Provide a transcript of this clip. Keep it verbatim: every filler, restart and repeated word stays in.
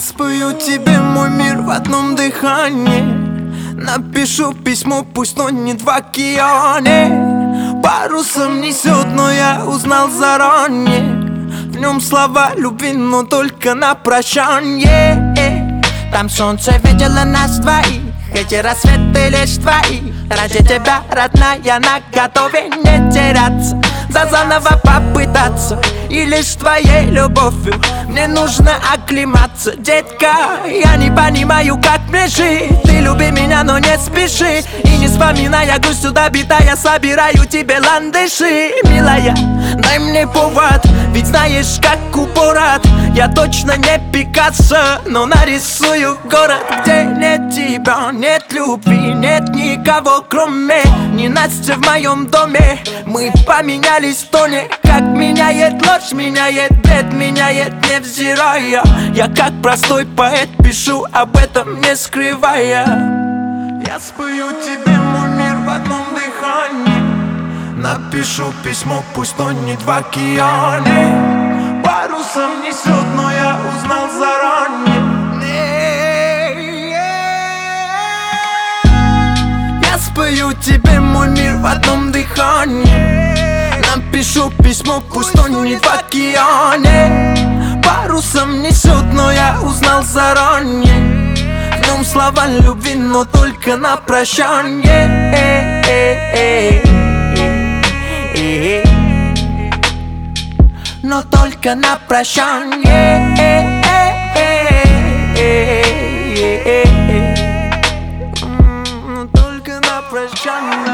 спою тебе мой мир в одном дыхании. Напишу письмо, пусть тонет в океане. Парусом несет, но я узнал заранее. В нем слова любви, но только на прощанье. Там солнце видело нас двоих, эти рассветы лишь твои. Ради тебя, родная, на готове не теряться, за заново попытаться. И лишь твоей любовью мне нужно оклематься. Детка, я не понимаю, как мне жить. Ты люби меня, но не спеши. И не вспоминая грустью добитая, собираю тебе ландыши. Милая, дай мне повод, ведь знаешь, как упорот. Я точно не Пикассо, но нарисую город, где нет тебя, нет любви, нет никого, кроме не Настя в моем доме. Мы поменялись в тоне, как меняет ложь, меняет бред, меняет невзирая. Я как простой поэт пишу об этом, не скрывая. Я спою тебе мой мир в одном дыхании. Напишу письмо, пусть тонет в океане. Парусом несет, но я узнал заранее. Я спою тебе мой мир в одном дыхании. Напишу письмо, пусть тонет в океане. Парусом несет, но я узнал заранее. В нем слова любви, но только на прощанье. Но только на прощанье. Но только на прощанье.